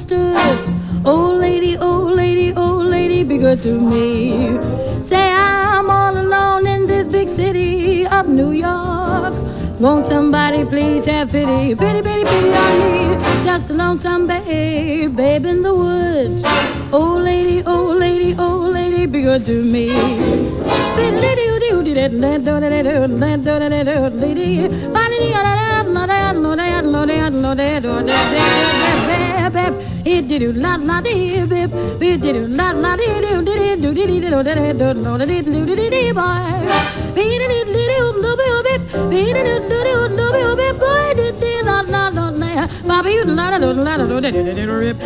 understood. Old lady, old lady, old lady, be good to me. Say I'm all alone in this big city of New York. Won't somebody please have pity, pity, pity, pity on me? Just a lonesome babe, babe in the woods. Old lady, old lady, old lady, be good to me. Bobby,